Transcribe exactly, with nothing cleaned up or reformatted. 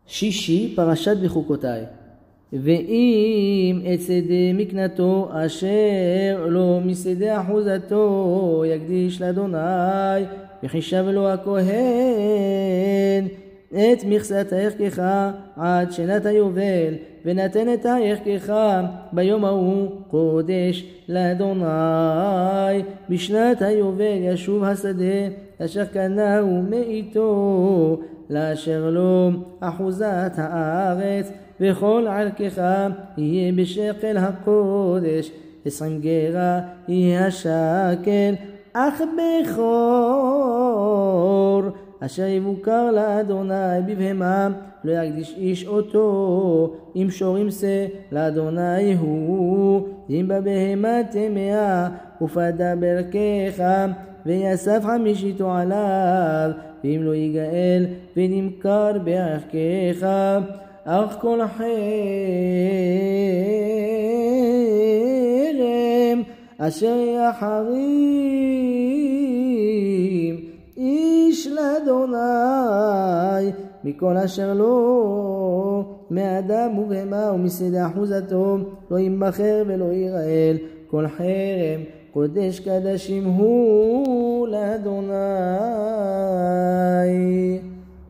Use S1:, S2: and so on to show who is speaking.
S1: שישי, פרשת בחוקותיי. ואם את שדה מקנתו אשר לא משדה אחוזתו יקדיש לאדוני, וחישב לו הכהן את מכסת הערכך עד שנת היובל, ונתן את הערכך ביום ההוא קודש לאדוני. בשנת היובל ישוב השדה אשר קנהו מאיתו לאשר לו אחוזת הארץ, וכל ערכך יהיה בשקל הקודש, עשרים גרה יהיה השקל, אך בכור אשר יבוקר לאדוני בבהמה לא יקדיש איש אותו, אם שורים שא לאדוני הוא, אם בבהמה טמאה ופדה בערכך ויאסף חמישיתו עליו, ואם לא יגאל ונמכר בערכך. אך כל חרם אשר יחרים איש לאדוני מכל אשר לו, מאדם ובהמה ומשדה אחוזתו, לא ימכר ולא יגאל. כל חרם קודש קדשים הוא לאדוני.